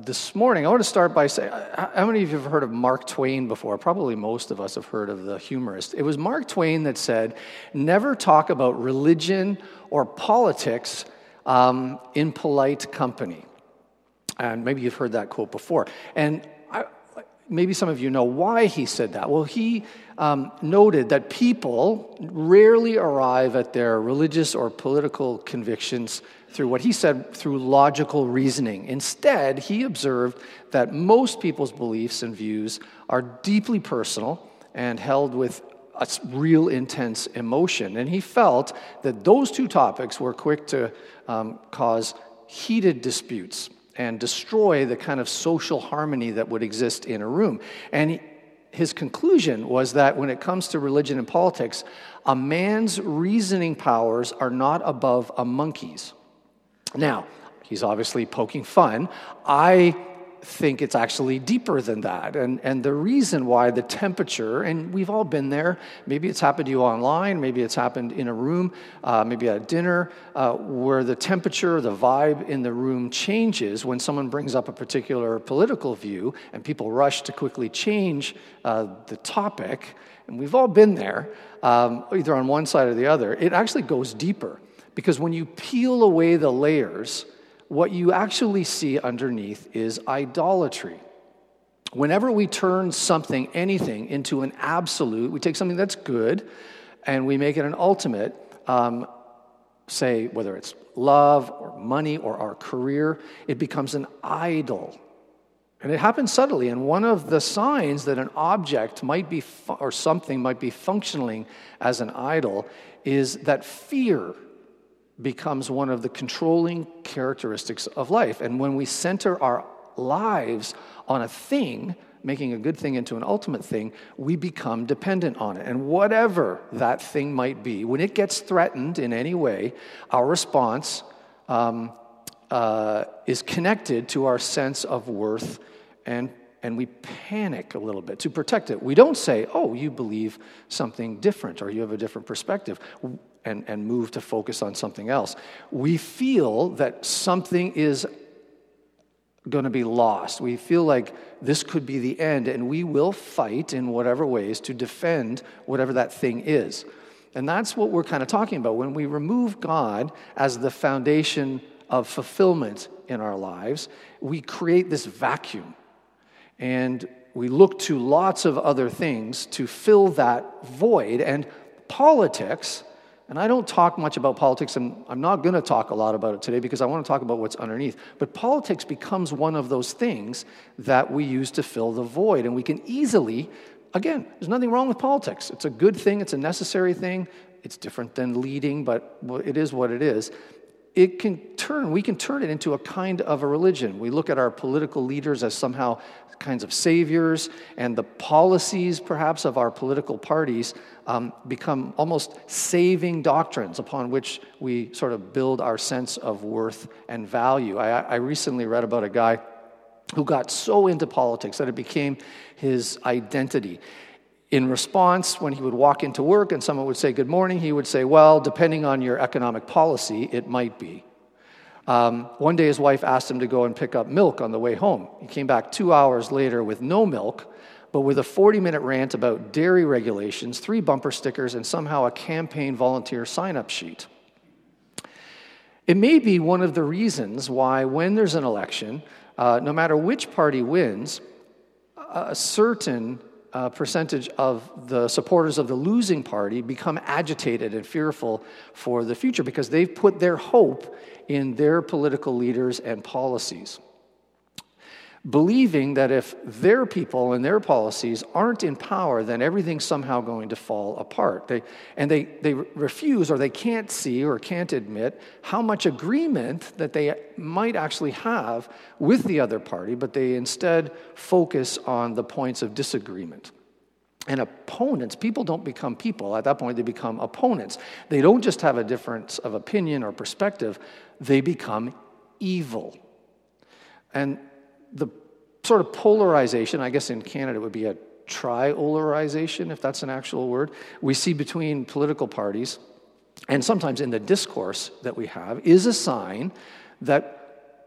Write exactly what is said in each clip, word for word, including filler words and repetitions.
this morning, I want to start by saying, how many of you have heard of Mark Twain before? Probably most of us have heard of the humorist. It was Mark Twain that said, never talk about religion or politics um, in polite company. And maybe you've heard that quote before. And I, maybe some of you know why he said that. Well, he um, noted that people rarely arrive at their religious or political convictions through what he said, through logical reasoning. Instead, he observed that most people's beliefs and views are deeply personal and held with a real intense emotion. And he felt that those two topics were quick to um, cause heated disputes and destroy the kind of social harmony that would exist in a room. And he, his conclusion was that when it comes to religion and politics, a man's reasoning powers are not above a monkey's. Now, he's obviously poking fun. I think it's actually deeper than that. And, and the reason why the temperature, and we've all been there, maybe it's happened to you online, maybe it's happened in a room, uh, maybe at dinner, uh, where the temperature, the vibe in the room changes when someone brings up a particular political view and people rush to quickly change uh, the topic. And we've all been there, um, either on one side or the other. It actually goes deeper. Because when you peel away the layers, what you actually see underneath is idolatry. Whenever we turn something, anything, into an absolute, we take something that's good and we make it an ultimate, um, say, whether it's love or money or our career, it becomes an idol. And it happens subtly. And one of the signs that an object might be, fu- or something might be functioning as an idol is that fear becomes one of the controlling characteristics of life. And when we center our lives on a thing, making a good thing into an ultimate thing, we become dependent on it. And whatever that thing might be, when it gets threatened in any way, our response um, uh, is connected to our sense of worth, and and we panic a little bit to protect it. We don't say, oh, you believe something different or you have a different perspective, and, and move to focus on something else. We feel that something is going to be lost. We feel like this could be the end, and we will fight in whatever ways to defend whatever that thing is. And that's what we're kind of talking about. When we remove God as the foundation of fulfillment in our lives, we create this vacuum. And we look to lots of other things to fill that void. And politics, and I don't talk much about politics, and I'm not going to talk a lot about it today because I want to talk about what's underneath. But politics becomes one of those things that we use to fill the void. And we can easily, again, there's nothing wrong with politics. It's a good thing. It's a necessary thing. It's different than leading, but it is what it is. It can turn, we can turn it into a kind of a religion. We look at our political leaders as somehow kinds of saviors, and the policies, perhaps, of our political parties um, become almost saving doctrines upon which we sort of build our sense of worth and value. I, I recently read about a guy who got so into politics that it became his identity. In response, when he would walk into work and someone would say, good morning, he would say, well, depending on your economic policy, it might be. Um, one day his wife asked him to go and pick up milk on the way home. He came back two hours later with no milk, but with a forty-minute rant about dairy regulations, three bumper stickers, and somehow a campaign volunteer sign-up sheet. It may be one of the reasons why when there's an election, uh, no matter which party wins, a certain uh, percentage of the supporters of the losing party become agitated and fearful for the future because they've put their hope in their political leaders and policies, believing that if their people and their policies aren't in power, then everything's somehow going to fall apart. They, and they, they refuse, or they can't see or can't admit how much agreement that they might actually have with the other party, but they instead focus on the points of disagreement. And opponents, people don't become people. At that point, they become opponents. They don't just have a difference of opinion or perspective. They become evil. And the sort of polarization, I guess in Canada it would be a triolarization, if that's an actual word, we see between political parties, and sometimes in the discourse that we have, is a sign that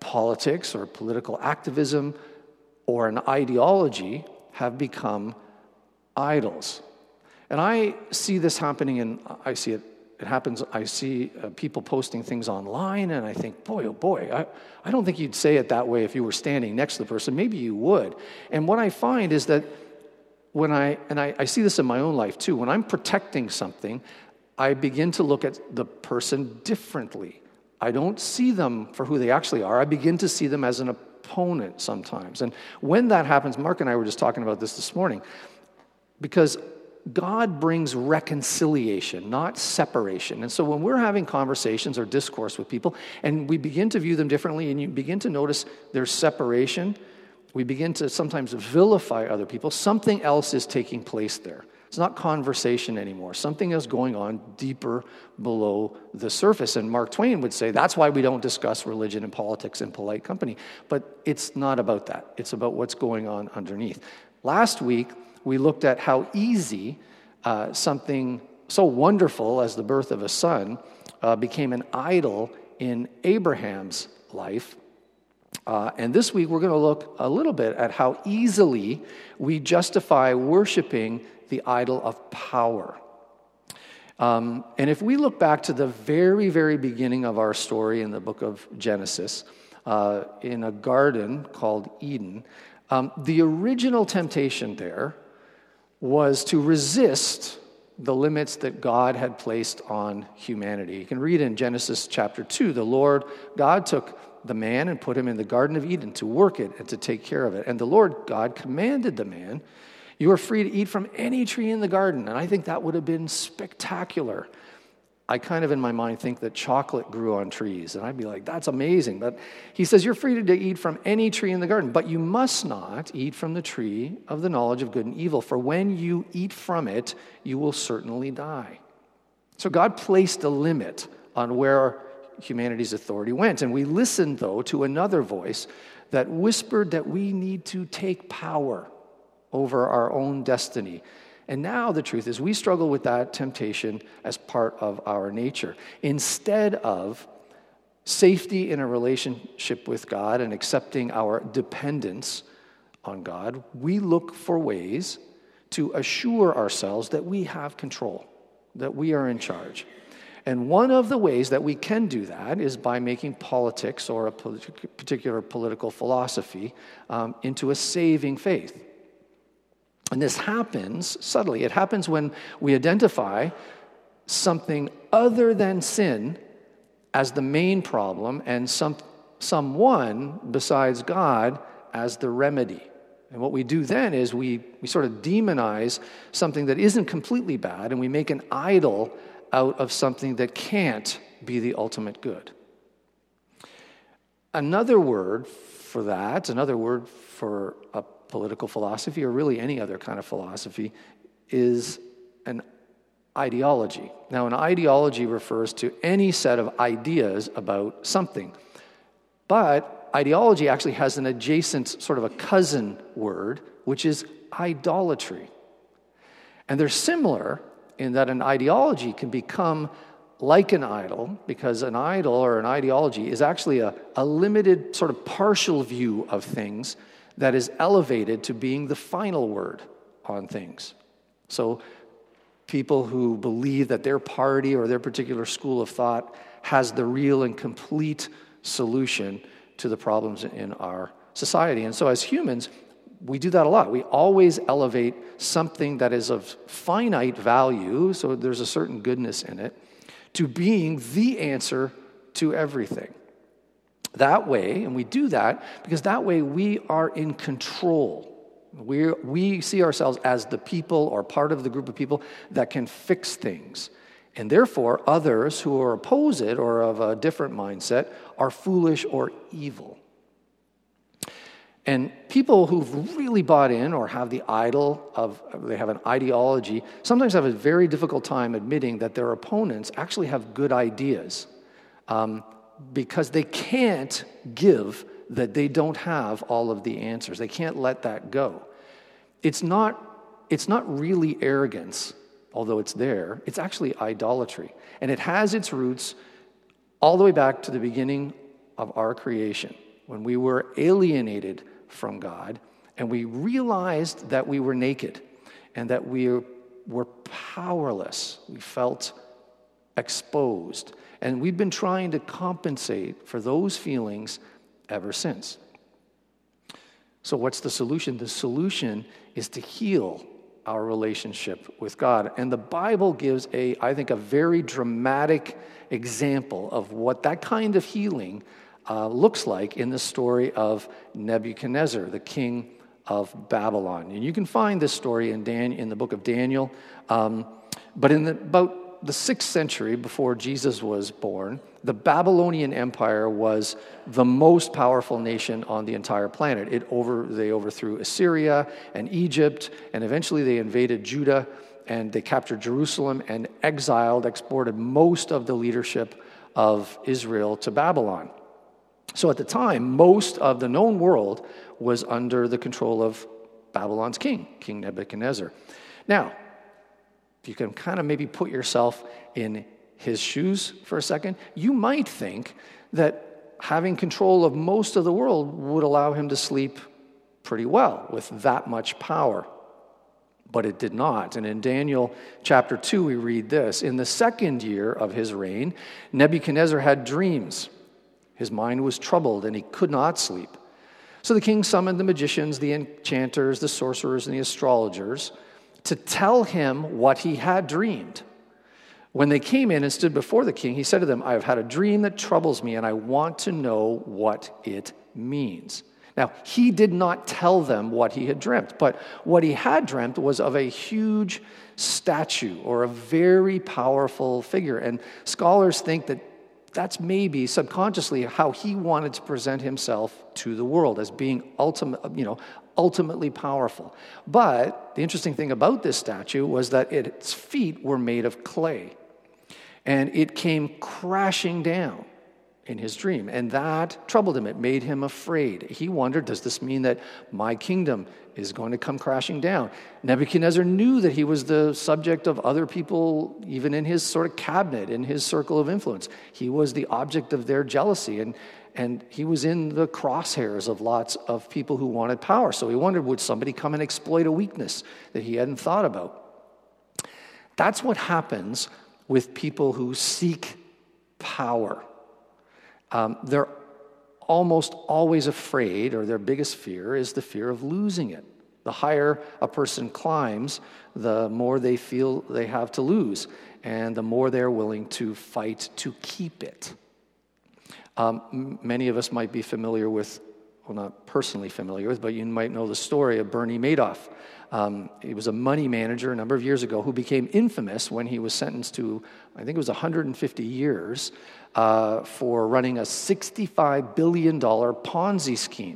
politics or political activism or an ideology have become idols. And I see this happening, and I see it, it happens, I see uh, people posting things online, and I think, boy, oh boy, I, I don't think you'd say it that way if you were standing next to the person. Maybe you would. And what I find is that when I, and I, I see this in my own life too, when I'm protecting something, I begin to look at the person differently. I don't see them for who they actually are. I begin to see them as an opponent sometimes. And when that happens, Mark and I were just talking about this this morning, because God brings reconciliation, not separation. And so when we're having conversations or discourse with people, and we begin to view them differently, and you begin to notice there's separation, we begin to sometimes vilify other people, something else is taking place there. It's not conversation anymore. Something is going on deeper below the surface. And Mark Twain would say, that's why we don't discuss religion and politics in polite company. But it's not about that. It's about what's going on underneath. Last week, we looked at how easy uh, something so wonderful as the birth of a son uh, became an idol in Abraham's life. Uh, and this week, we're going to look a little bit at how easily we justify worshiping the idol of power. Um, and if we look back to the very, very beginning of our story in the book of Genesis, uh, in a garden called Eden, um, the original temptation there was to resist the limits that God had placed on humanity. You can read in Genesis chapter two, the Lord God took the man and put him in the Garden of Eden to work it and to take care of it. And the Lord God commanded the man, you are free to eat from any tree in the garden. And I think that would have been spectacular. I kind of in my mind think that chocolate grew on trees. And I'd be like, that's amazing. But he says, you're free to eat from any tree in the garden, but you must not eat from the tree of the knowledge of good and evil. For when you eat from it, you will certainly die. So God placed a limit on where humanity's authority went. And we listened, though, to another voice that whispered that we need to take power over our own destiny. And now the truth is we struggle with that temptation as part of our nature. Instead of safety in a relationship with God and accepting our dependence on God, we look for ways to assure ourselves that we have control, that we are in charge. And one of the ways that we can do that is by making politics or a particular political philosophy um, into a saving faith. And this happens subtly. It happens when we identify something other than sin as the main problem and some someone besides God as the remedy. And what we do then is we, we sort of demonize something that isn't completely bad, and we make an idol out of something that can't be the ultimate good. Another word for that, another word for a political philosophy, or really any other kind of philosophy, is an ideology. Now, an ideology refers to any set of ideas about something. But ideology actually has an adjacent, sort of a cousin word, which is idolatry. And they're similar in that an ideology can become like an idol, because an idol or an ideology is actually a, a limited, sort of partial view of things that is elevated to being the final word on things. So people who believe that their party or their particular school of thought has the real and complete solution to the problems in our society. And so as humans, we do that a lot. We always elevate something that is of finite value, so there's a certain goodness in it, to being the answer to everything. That way, and we do that because that way we are in control. We we see ourselves as the people or part of the group of people that can fix things. And therefore, others who are opposite or of a different mindset are foolish or evil. And people who've really bought in or have the idol of, they have an ideology, sometimes have a very difficult time admitting that their opponents actually have good ideas, um, because they can't give that they don't have all of the answers. They can't let that go. It's not, it's not really arrogance, although it's there. It's actually idolatry. And it has its roots all the way back to the beginning of our creation. when we were alienated from God, and we realized that we were naked and that we were powerless. We felt exposed. And we've been trying to compensate for those feelings ever since. So what's the solution? The solution is to heal our relationship with God. And the Bible gives a, I think, a very dramatic example of what that kind of healing uh, looks like in the story of Nebuchadnezzar, the king of Babylon. And you can find this story in Dan, in the book of Daniel. Um, but in the, about the sixth century before Jesus was born, the Babylonian Empire was the most powerful nation on the entire planet. It over, they overthrew Assyria and Egypt, and eventually they invaded Judah, and they captured Jerusalem and exiled, exported most of the leadership of Israel to Babylon. So at the time, most of the known world was under the control of Babylon's king, King Nebuchadnezzar. Now, if you can kind of maybe put yourself in his shoes for a second, you might think that having control of most of the world would allow him to sleep pretty well with that much power. But it did not. And in Daniel chapter two, we read this: in the second year of his reign, Nebuchadnezzar had dreams. His mind was troubled, and he could not sleep. So the king summoned the magicians, the enchanters, the sorcerers, and the astrologers to tell him what he had dreamed. When they came in and stood before the king, he said to them, I have had a dream that troubles me, and I want to know what it means. Now, he did not tell them what he had dreamt, but what he had dreamt was of a huge statue or a very powerful figure. And scholars think that that's maybe subconsciously how he wanted to present himself to the world, as being ultimate, you know, ultimately powerful. But the interesting thing about this statue was that its feet were made of clay, and it came crashing down in his dream, and that troubled him. It made him afraid. He wondered, does this mean that my kingdom is going to come crashing down? Nebuchadnezzar knew that he was the subject of other people, even in his sort of cabinet, in his circle of influence. He was the object of their jealousy, and, and he was in the crosshairs of lots of people who wanted power. So he wondered, would somebody come and exploit a weakness that he hadn't thought about? That's what happens with people who seek power. Um, they're almost always afraid, or their biggest fear is the fear of losing it. The higher a person climbs, the more they feel they have to lose, and the more they're willing to fight to keep it. Um, m- many of us might be familiar with, well, not personally familiar with, but you might know the story of Bernie Madoff. Um, he was a money manager a number of years ago who became infamous when he was sentenced to, I think it was one hundred fifty years, uh, for running a sixty-five billion dollars Ponzi scheme.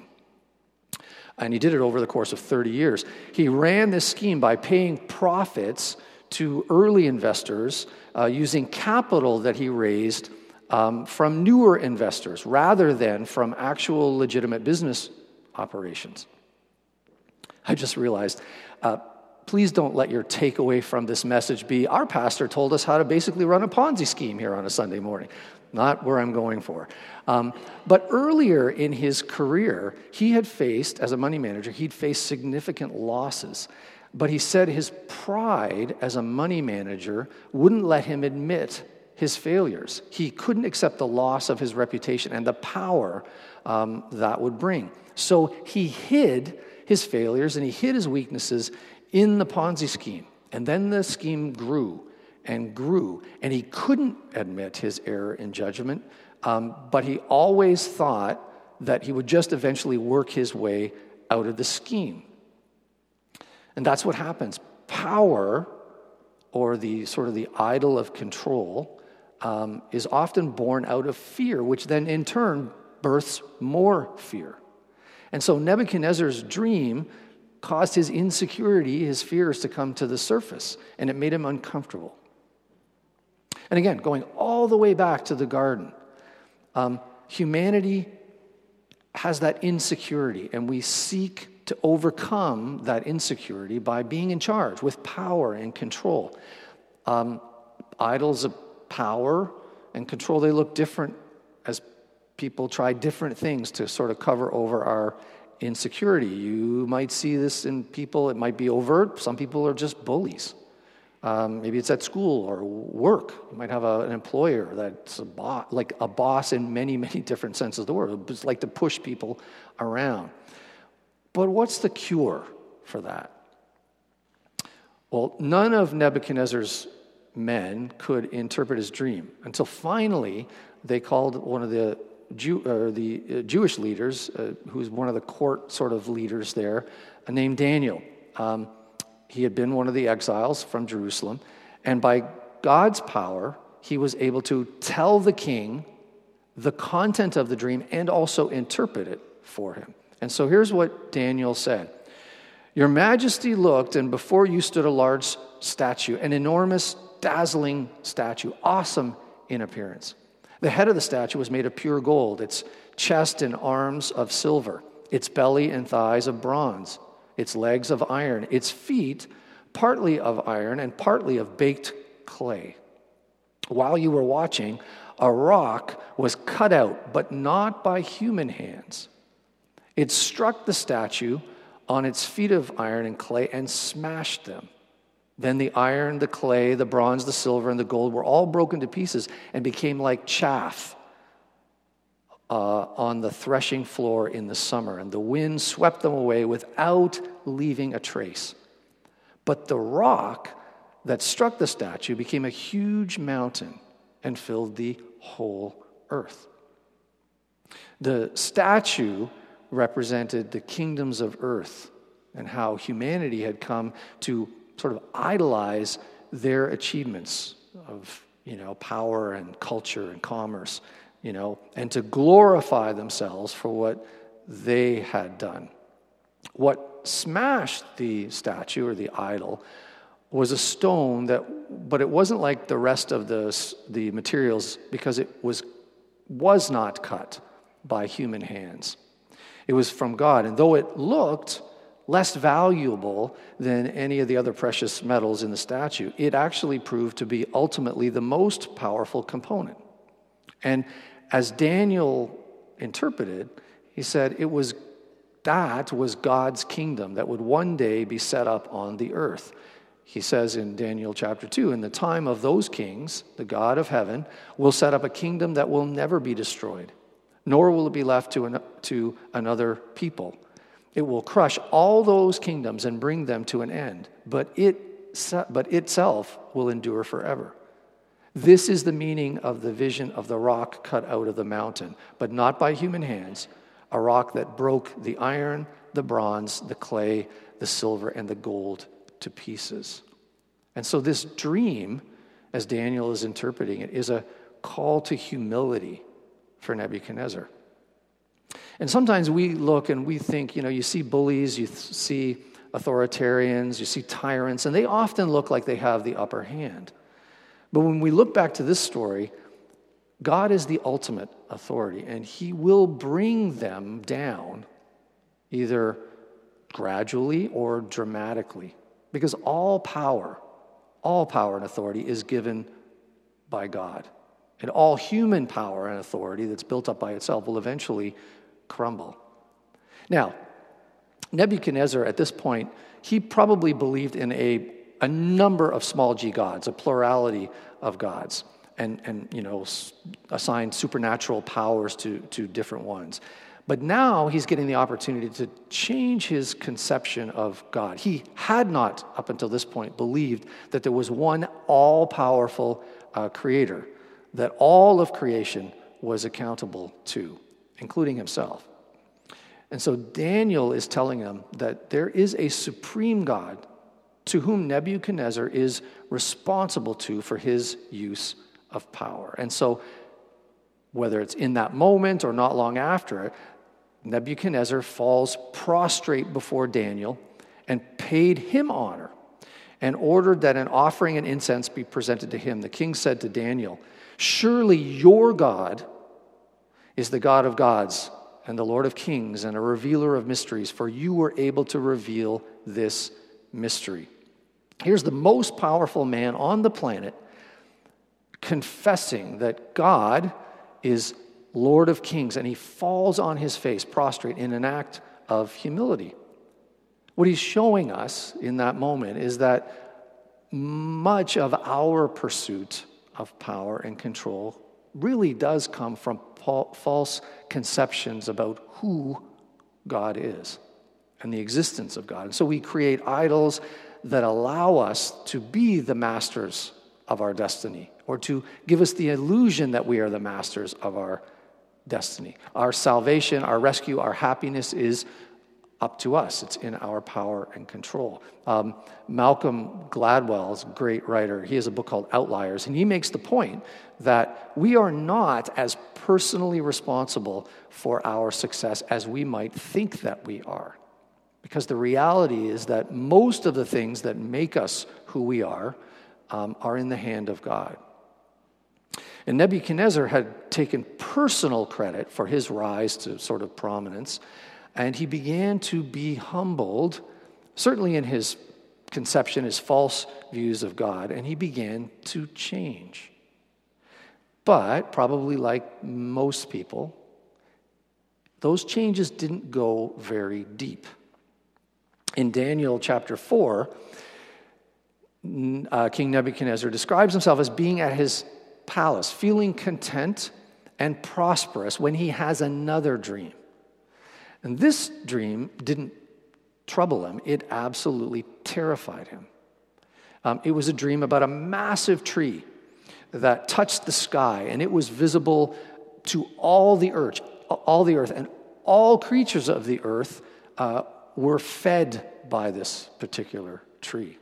And he did it over the course of thirty years. He ran this scheme by paying profits to early investors uh, using capital that he raised um, from newer investors rather than from actual legitimate business operations. I just realized, uh, please don't let your takeaway from this message be, our pastor told us how to basically run a Ponzi scheme here on a Sunday morning. Not where I'm going for. Um, but earlier in his career, he had faced, as a money manager, he'd faced significant losses. But he said his pride as a money manager wouldn't let him admit his failures. He couldn't accept the loss of his reputation and the power um, that would bring. So he hid his failures and he hid his weaknesses in the Ponzi scheme. And then the scheme grew and grew, and he couldn't admit his error in judgment, um, but he always thought that he would just eventually work his way out of the scheme. And that's what happens. Power, or the sort of the idol of control, um, is often born out of fear, which then in turn births more fear. And so Nebuchadnezzar's dream caused his insecurity, his fears to come to the surface, and it made him uncomfortable. And again, going all the way back to the garden, um, humanity has that insecurity, and we seek to overcome that insecurity by being in charge with power and control. Um, idols of power and control, they look different as people try different things to sort of cover over our insecurity. You might see this in people. It might be overt. Some people are just bullies. Um, maybe it's at school or work. You might have a, an employer that's a boss, like a boss in many, many different senses of the word. It's like to push people around. But what's the cure for that? Well, none of Nebuchadnezzar's men could interpret his dream until finally they called one of the Jew, or the uh, Jewish leaders, uh, who's one of the court sort of leaders there, uh, named Daniel. Um, he had been one of the exiles from Jerusalem, and by God's power, he was able to tell the king the content of the dream and also interpret it for him. And so here's what Daniel said. Your Majesty looked, and before you stood a large statue, an enormous, dazzling statue, awesome in appearance. The head of the statue was made of pure gold, its chest and arms of silver, its belly and thighs of bronze, its legs of iron, its feet partly of iron and partly of baked clay. While you were watching, a rock was cut out, but not by human hands. It struck the statue on its feet of iron and clay and smashed them. Then the iron, the clay, the bronze, the silver, and the gold were all broken to pieces and became like chaff uh, on the threshing floor in the summer. And the wind swept them away without leaving a trace. But the rock that struck the statue became a huge mountain and filled the whole earth. The statue represented the kingdoms of earth and how humanity had come to sort of idolize their achievements of, you know, power and culture and commerce, you know, and to glorify themselves for what they had done. What smashed the statue or the idol was a stone that, but it wasn't like the rest of the, the materials because it was, was not cut by human hands. It was from God. And though it looked less valuable than any of the other precious metals in the statue, it actually proved to be ultimately the most powerful component. And as Daniel interpreted, he said it was that was God's kingdom that would one day be set up on the earth. He says in Daniel chapter two, in the time of those kings, the God of heaven will set up a kingdom that will never be destroyed, nor will it be left to, an, to another people. It will crush all those kingdoms and bring them to an end, but it but itself will endure forever. This is the meaning of the vision of the rock cut out of the mountain, but not by human hands, a rock that broke the iron, the bronze, the clay, the silver, and the gold to pieces. And so this dream, as Daniel is interpreting it, is a call to humility for Nebuchadnezzar. And sometimes we look and we think, you know, you see bullies, you th- see authoritarians, you see tyrants, and they often look like they have the upper hand. But when we look back to this story, God is the ultimate authority, and he will bring them down either gradually or dramatically, because all power, all power and authority is given by God. And all human power and authority that's built up by itself will eventually crumble. Now, Nebuchadnezzar at this point, he probably believed in a, a number of small g gods, a plurality of gods, and, and you know, assigned supernatural powers to, to different ones. But now he's getting the opportunity to change his conception of God. He had not, up until this point, believed that there was one all-powerful uh, creator, that all of creation was accountable to, including himself. And so Daniel is telling them that there is a supreme God to whom Nebuchadnezzar is responsible to for his use of power. And so whether it's in that moment or not long after it, Nebuchadnezzar falls prostrate before Daniel and paid him honor and ordered that an offering and incense be presented to him. The king said to Daniel, "Surely your God is the God of gods and the Lord of kings and a revealer of mysteries, for you were able to reveal this mystery." Here's the most powerful man on the planet confessing that God is Lord of kings, and he falls on his face, prostrate, in an act of humility. What he's showing us in that moment is that much of our pursuit of power and control really does come from false conceptions about who God is and the existence of God. And so we create idols that allow us to be the masters of our destiny, or to give us the illusion that we are the masters of our destiny. Our salvation, our rescue, our happiness is up to us. It's in our power and control. Um, Malcolm Gladwell's a great writer. He has a book called Outliers, and he makes the point that we are not as personally responsible for our success as we might think that we are. Because the reality is that most of the things that make us who we are um, are in the hand of God. And Nebuchadnezzar had taken personal credit for his rise to sort of prominence, and he began to be humbled, certainly in his conception, his false views of God, and he began to change. But, probably like most people, those changes didn't go very deep. In Daniel chapter four, uh, King Nebuchadnezzar describes himself as being at his palace, feeling content and prosperous when he has another dream. And this dream didn't trouble him. It absolutely terrified him. Um, it was a dream about a massive tree that touched the sky, and it was visible to all the earth, all the earth, and all creatures of the earth uh, were fed by this particular tree.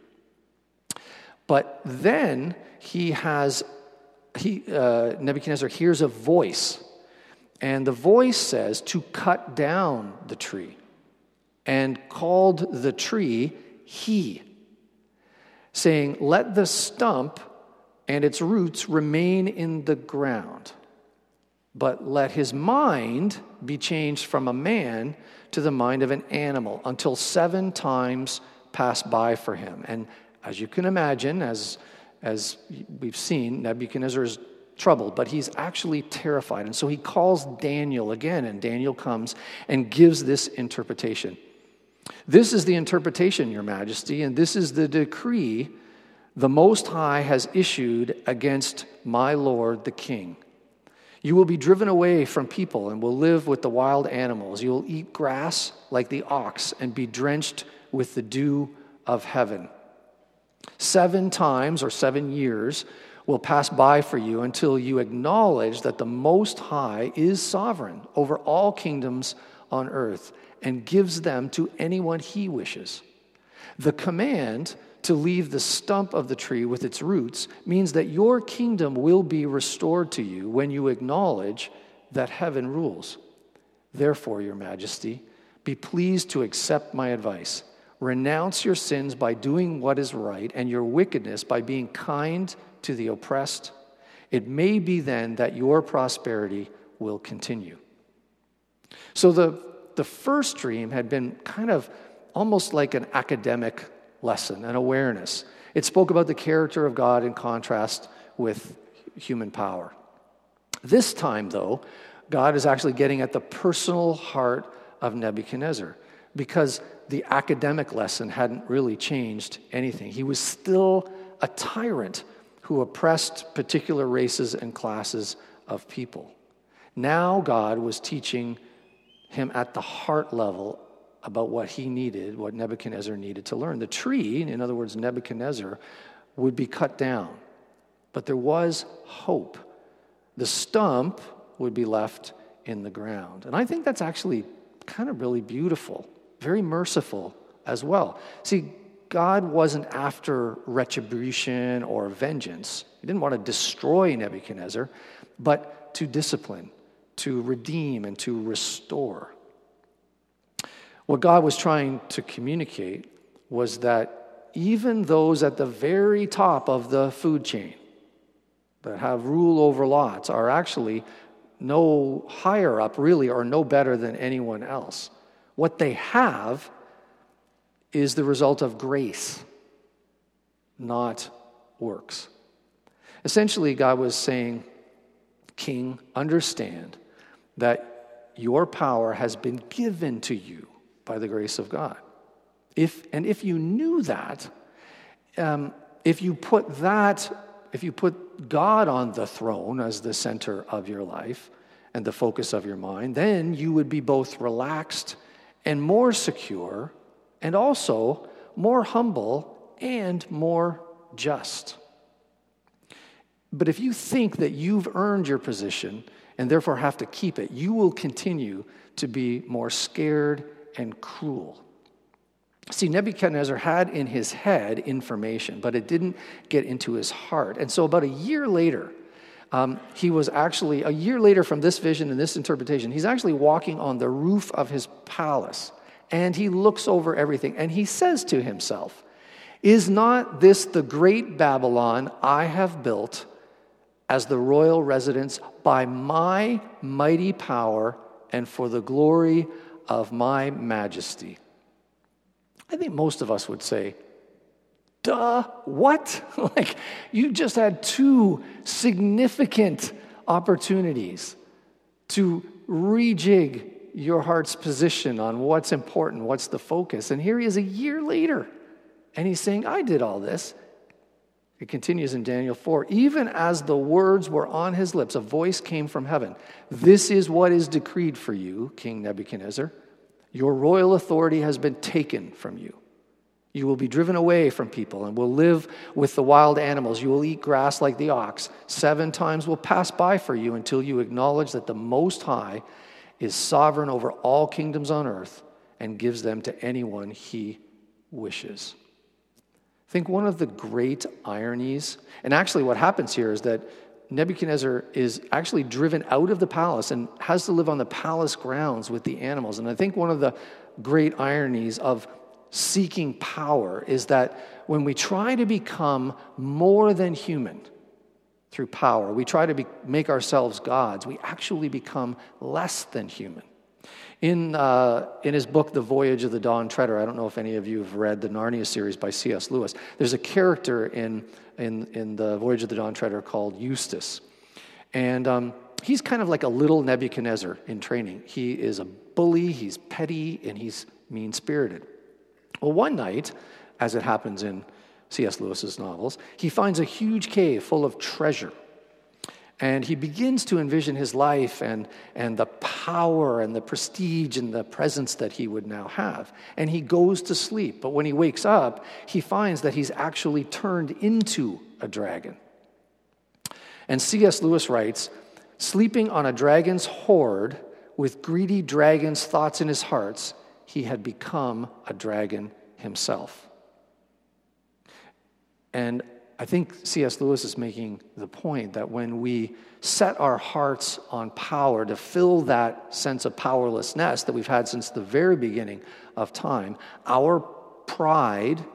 But then he has, he uh, Nebuchadnezzar hears a voice, and the voice says to cut down the tree, and called the tree he, saying, "Let the stump and its roots remain in the ground, but let his mind be changed from a man to the mind of an animal until seven times pass by for him." And as you can imagine, as, as we've seen, Nebuchadnezzar is troubled, but he's actually terrified. And so he calls Daniel again, and Daniel comes and gives this interpretation. "This is the interpretation, Your Majesty, and this is the decree the Most High has issued against my lord the king. You will be driven away from people and will live with the wild animals. You will eat grass like the ox and be drenched with the dew of heaven. Seven times or seven years will pass by for you until you acknowledge that the Most High is sovereign over all kingdoms on earth and gives them to anyone he wishes. The command to leave the stump of the tree with its roots means that your kingdom will be restored to you when you acknowledge that heaven rules. Therefore, Your Majesty, be pleased to accept my advice. Renounce your sins by doing what is right and your wickedness by being kind to the oppressed. It may be then that your prosperity will continue." So the, the first dream had been kind of almost like an academic lesson, an awareness. It spoke about the character of God in contrast with human power. This time, though, God is actually getting at the personal heart of Nebuchadnezzar, because the academic lesson hadn't really changed anything. He was still a tyrant who oppressed particular races and classes of people. Now God was teaching him at the heart level about what he needed, what Nebuchadnezzar needed to learn. The tree, in other words, Nebuchadnezzar, would be cut down, but there was hope. The stump would be left in the ground. And I think that's actually kind of really beautiful, very merciful as well. See, God wasn't after retribution or vengeance. He didn't want to destroy Nebuchadnezzar, but to discipline, to redeem, and to restore. What God was trying to communicate was that even those at the very top of the food chain that have rule over lots are actually no higher up, really, or no better than anyone else. What they have is the result of grace, not works. Essentially, God was saying, "King, understand that your power has been given to you by the grace of God. If and if you knew that, um, if you put that, if you put God on the throne as the center of your life and the focus of your mind, then you would be both relaxed and more secure, and also more humble and more just. But if you think that you've earned your position and therefore have to keep it, you will continue to be more scared and cruel. See, Nebuchadnezzar had in his head information, but it didn't get into his heart. And so about a year later, um, he was actually, a year later from this vision and this interpretation, he's actually walking on the roof of his palace, and he looks over everything, and he says to himself, "Is not this the great Babylon I have built as the royal residence by my mighty power and for the glory of my majesty?" I think most of us would say, duh, what? Like, you just had two significant opportunities to rejig your heart's position on what's important, what's the focus. And here he is a year later, and he's saying, I did all this. It continues in Daniel four. Even as the words were on his lips, a voice came from heaven. This is what is decreed for you, King Nebuchadnezzar. Your royal authority has been taken from you. You will be driven away from people and will live with the wild animals. You will eat grass like the ox. Seven times will pass by for you until you acknowledge that the Most High is sovereign over all kingdoms on earth and gives them to anyone he wishes. I think one of the great ironies, and actually what happens here is that Nebuchadnezzar is actually driven out of the palace and has to live on the palace grounds with the animals. And I think one of the great ironies of seeking power is that when we try to become more than human through power, we try to be, make ourselves gods, we actually become less than human. In, uh, in his book, The Voyage of the Dawn Treader, I don't know if any of you have read the Narnia series by C S Lewis, there's a character in, in, in The Voyage of the Dawn Treader called Eustace. And um, he's kind of like a little Nebuchadnezzar in training. He is a bully, he's petty, and he's mean-spirited. Well, one night, as it happens in C S Lewis's novels, he finds a huge cave full of treasure. And he begins to envision his life and, and the power and the prestige and the presence that he would now have. And he goes to sleep. But when he wakes up, he finds that he's actually turned into a dragon. And C S Lewis writes, sleeping on a dragon's hoard with greedy dragon's thoughts in his heart, he had become a dragon himself. And I think C S Lewis is making the point that when we set our hearts on power to fill that sense of powerlessness that we've had since the very beginning of time, our pride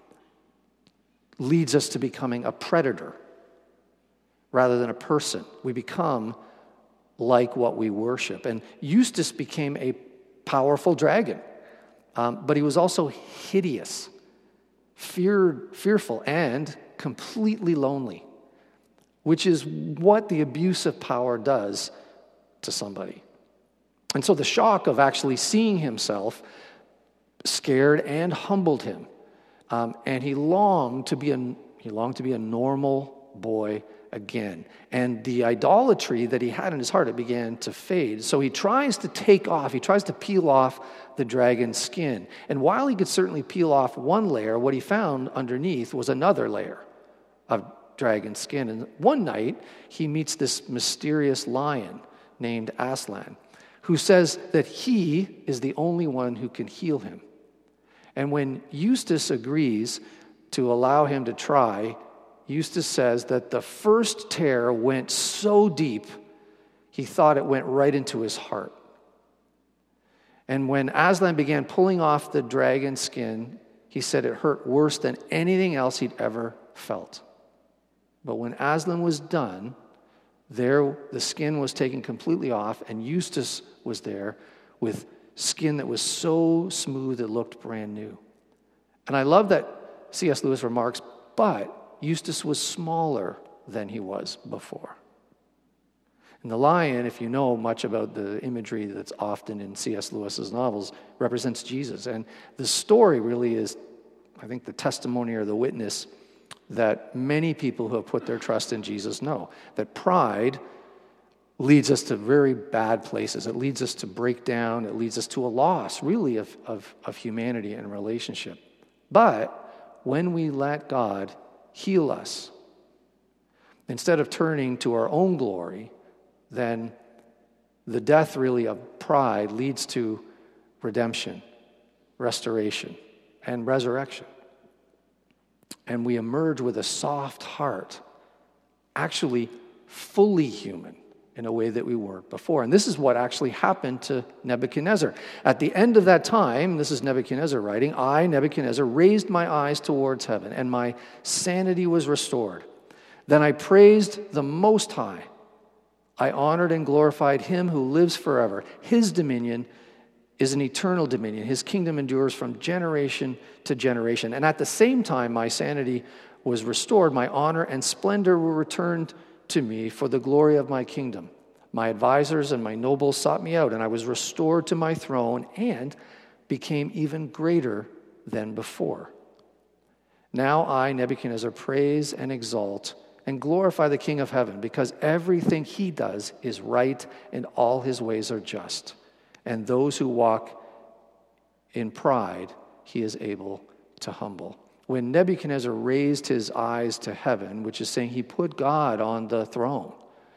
leads us to becoming a predator rather than a person. We become like what we worship. And Eustace became a powerful dragon, um, but he was also hideous, feared, fearful, and completely lonely, which is what the abuse of power does to somebody. And so the shock of actually seeing himself scared and humbled him, um, and he longed to be a he longed to be a normal boy again. And the idolatry that he had in his heart, it began to fade. So he tries to take off, he tries to peel off the dragon's skin. And while he could certainly peel off one layer, what he found underneath was another layer of dragon skin. And one night, he meets this mysterious lion named Aslan, who says that he is the only one who can heal him. And when Eustace agrees to allow him to try, Eustace says that the first tear went so deep, he thought it went right into his heart. And when Aslan began pulling off the dragon skin, he said it hurt worse than anything else he'd ever felt. But when Aslan was done, there the skin was taken completely off, and Eustace was there with skin that was so smooth it looked brand new. And I love that C S Lewis remarks, but Eustace was smaller than he was before. And the lion, if you know much about the imagery that's often in C S Lewis's novels, represents Jesus. And the story really is, I think, the testimony or the witness that many people who have put their trust in Jesus know. That pride leads us to very bad places. It leads us to breakdown. It leads us to a loss, really, of, of, of humanity and relationship. But when we let God heal us, instead of turning to our own glory, then the death really of pride leads to redemption, restoration, and resurrection. And we emerge with a soft heart, actually fully human in a way that we weren't before. And this is what actually happened to Nebuchadnezzar. At the end of that time, this is Nebuchadnezzar writing, I, Nebuchadnezzar, raised my eyes towards heaven, and my sanity was restored. Then I praised the Most High. I honored and glorified him who lives forever. His dominion is an eternal dominion. His kingdom endures from generation to generation. And at the same time, my sanity was restored. My honor and splendor were returned to me for the glory of my kingdom. My advisors and my nobles sought me out, and I was restored to my throne and became even greater than before. Now I, Nebuchadnezzar, praise and exalt and glorify the King of heaven, because everything he does is right and all his ways are just. And those who walk in pride, he is able to humble. When Nebuchadnezzar raised his eyes to heaven, which is saying he put God on the throne,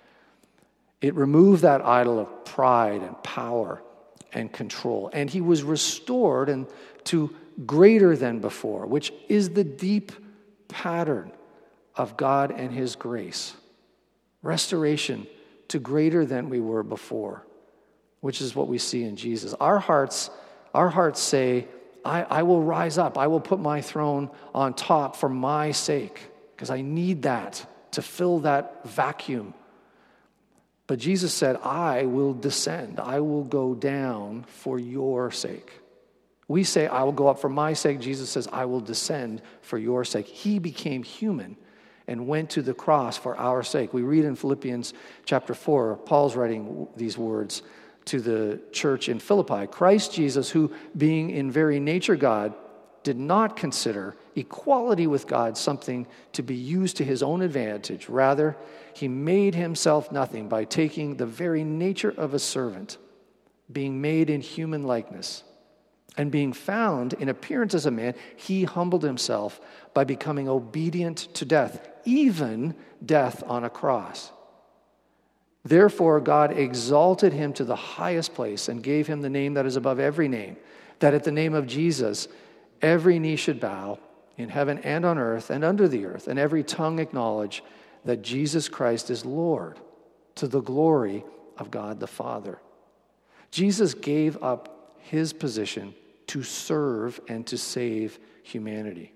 it removed that idol of pride and power and control. And he was restored and to greater than before, which is the deep pattern of God and his grace. Restoration to greater than we were before, which is what we see in Jesus. Our hearts, our hearts say, I, I will rise up. I will put my throne on top for my sake, because I need that to fill that vacuum. But Jesus said, I will descend. I will go down for your sake. We say, I will go up for my sake. Jesus says, I will descend for your sake. He became human and went to the cross for our sake. We read in Philippians chapter four, Paul's writing these words to the church in Philippi. Christ Jesus, who being in very nature God, did not consider equality with God something to be used to his own advantage. Rather, he made himself nothing by taking the very nature of a servant, being made in human likeness. And being found in appearance as a man, he humbled himself by becoming obedient to death, even death on a cross. Therefore, God exalted him to the highest place and gave him the name that is above every name, that at the name of Jesus, every knee should bow in heaven and on earth and under the earth, and every tongue acknowledge that Jesus Christ is Lord, to the glory of God the Father. Jesus gave up his position to serve and to save humanity.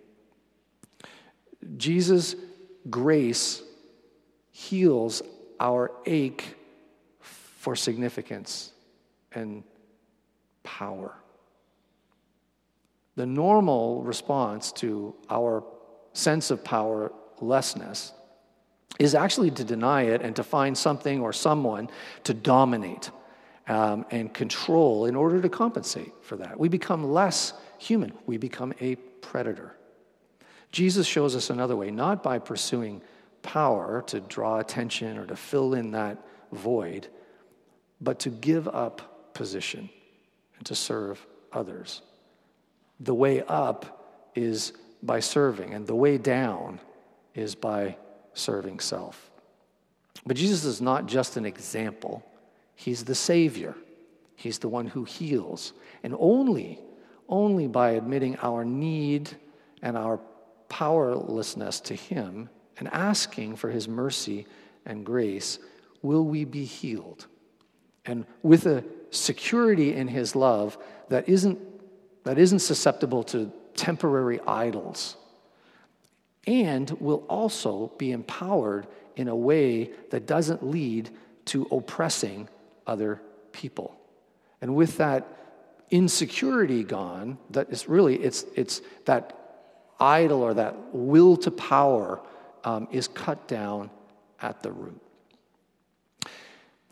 Jesus' grace heals our ache for significance and power. The normal response to our sense of powerlessness is actually to deny it and to find something or someone to dominate um, and control in order to compensate for that. We become less human. We become a predator. Jesus shows us another way, not by pursuing power to draw attention or to fill in that void, but to give up position and to serve others. The way up is by serving, and the way down is by serving self. But Jesus is not just an example. He's the Savior. He's the one who heals. And only, only by admitting our need and our powerlessness to him and asking for his mercy and grace will we be healed. And with a security in his love that isn't that isn't susceptible to temporary idols, and will also be empowered in a way that doesn't lead to oppressing other people. And with that insecurity gone, that is really, it's it's that idol or that will to power um, is cut down at the root.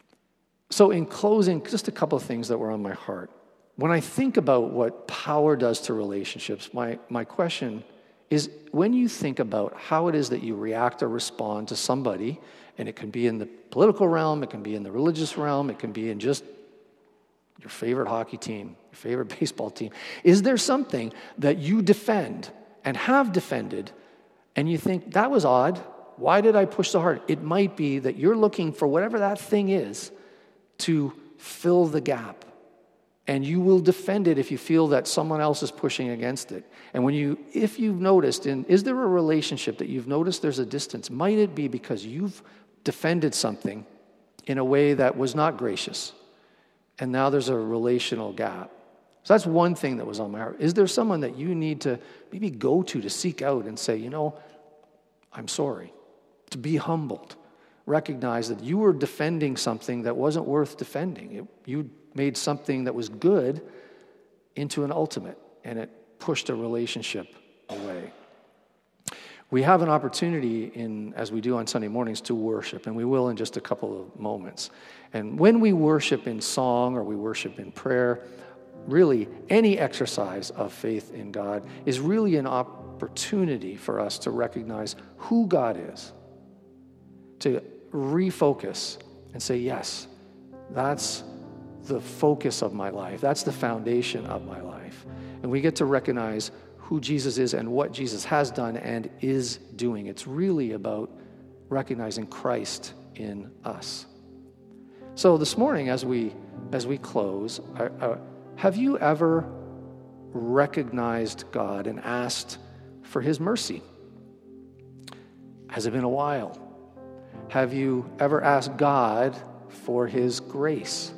So in closing, just a couple of things that were on my heart. When I think about what power does to relationships, my, my question is, when you think about how it is that you react or respond to somebody, and it can be in the political realm, it can be in the religious realm, it can be in just your favorite hockey team, your favorite baseball team, is there something that you defend and have defended, and you think, that was odd, why did I push so hard? It might be that you're looking for whatever that thing is to fill the gap. And you will defend it if you feel that someone else is pushing against it. And when you, if you've noticed, in, is there a relationship that you've noticed there's a distance? Might it be because you've defended something in a way that was not gracious? And now there's a relational gap. So that's one thing that was on my heart. Is there someone that you need to maybe go to to seek out and say, you know, I'm sorry, to be humbled? Recognize that you were defending something that wasn't worth defending. It, you made something that was good into an ultimate, and it pushed a relationship away. We have an opportunity, in, as we do on Sunday mornings, to worship, and we will in just a couple of moments. And when we worship in song or we worship in prayer, really any exercise of faith in God is really an opportunity for us to recognize who God is, to refocus and say, yes, that's the focus of my life. That's the foundation of my life. And we get to recognize who Jesus is and what Jesus has done and is doing. It's really about recognizing Christ in us. So this morning, as we as we close, uh, uh, have you ever recognized God and asked for his mercy? Has it been a while? Have you ever asked God for his grace?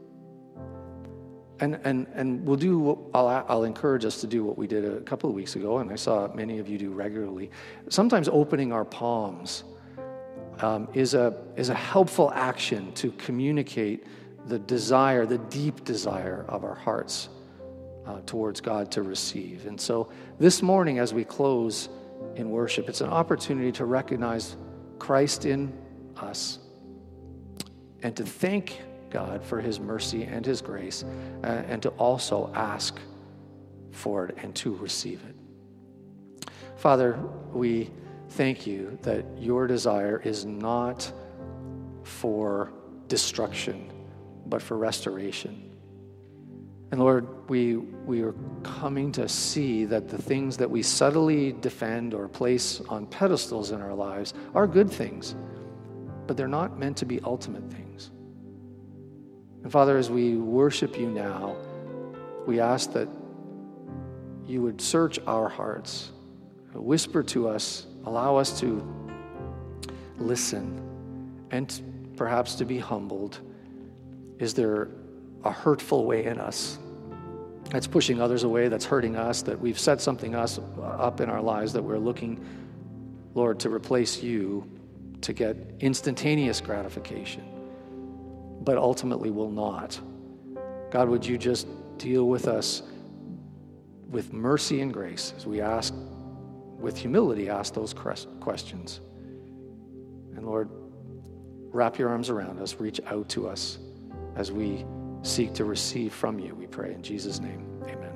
And and and we'll do. What, I'll I'll encourage us to do what we did a couple of weeks ago, and I saw many of you do regularly. Sometimes opening our palms um, is a is a helpful action to communicate the desire, the deep desire of our hearts uh, towards God to receive. And so this morning, as we close in worship, it's an opportunity to recognize Christ in us and to thank God for his mercy and his grace, uh, and to also ask for it and to receive it. Father, we thank you that your desire is not for destruction, but for restoration. And Lord, we we are coming to see that the things that we subtly defend or place on pedestals in our lives are good things, but they're not meant to be ultimate things. And Father, as we worship you now, we ask that you would search our hearts, whisper to us, allow us to listen, and perhaps to be humbled. Is there a hurtful way in us that's pushing others away, that's hurting us, that we've set something us up in our lives that we're looking, Lord, to replace you to get instantaneous gratification, but ultimately will not? God, would you just deal with us with mercy and grace as we ask, with humility, ask those questions. And Lord, wrap your arms around us, reach out to us as we seek to receive from you, we pray in Jesus' name, amen.